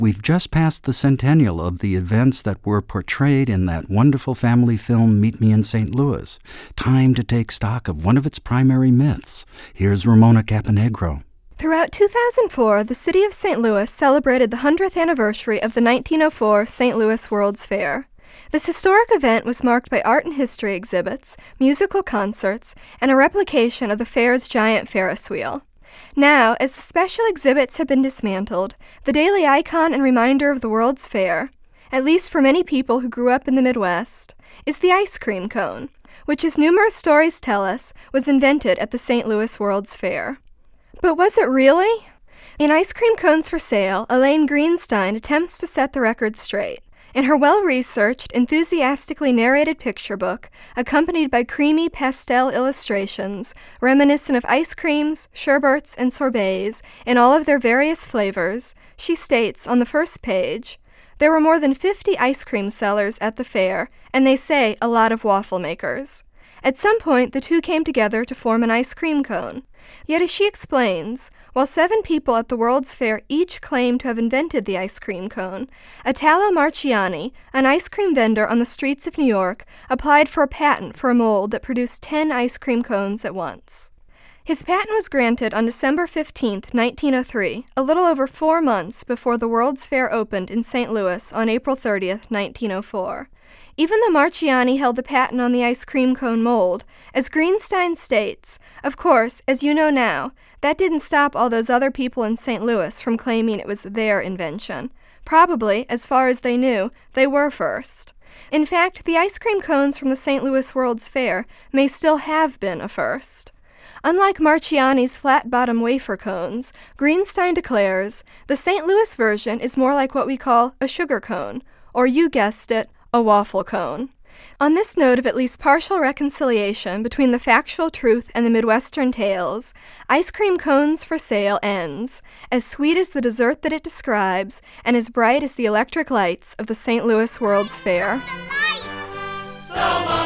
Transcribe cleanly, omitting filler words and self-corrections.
We've just passed the centennial of the events that were portrayed in that wonderful family film Meet Me in St. Louis. Time to take stock of one of its primary myths. Here's Ramona Caponegro. Throughout 2004, the city of St. Louis celebrated the 100th anniversary of the 1904 St. Louis World's Fair. This historic event was marked by art and history exhibits, musical concerts, and a replication of the fair's giant Ferris wheel. Now, as the special exhibits have been dismantled, the daily icon and reminder of the World's Fair, at least for many people who grew up in the Midwest, is the ice cream cone, which, as numerous stories tell us, was invented at the St. Louis World's Fair. But was it really? In Ice Cream Cones for Sale, Elaine Greenstein attempts to set the record straight. In her well-researched, enthusiastically narrated picture book, accompanied by creamy pastel illustrations reminiscent of ice creams, sherbets, and sorbets in all of their various flavors, she states on the first page, "There were more than 50 ice cream sellers at the fair, and they say a lot of waffle makers." At some point, the two came together to form an ice cream cone. Yet, as she explains, while 7 people at the World's Fair each claim to have invented the ice cream cone, Italo Marchiani, an ice cream vendor on the streets of New York, applied for a patent for a mold that produced 10 ice cream cones at once. His patent was granted on December 15, 1903, a little over 4 months before the World's Fair opened in St. Louis on April 30, 1904. Even though Marchiani held the patent on the ice cream cone mold, as Greenstein states, of course, as you know now, that didn't stop all those other people in St. Louis from claiming it was their invention. Probably, as far as they knew, they were first. In fact, the ice cream cones from the St. Louis World's Fair may still have been a first. Unlike Marchiani's flat-bottom wafer cones, Greenstein declares, the St. Louis version is more like what we call a sugar cone, or you guessed it, a waffle cone. On this note of at least partial reconciliation between the factual truth and the Midwestern tales, Ice Cream Cones for Sale ends, as sweet as the dessert that it describes, and as bright as the electric lights of the St. Louis World's Fair. So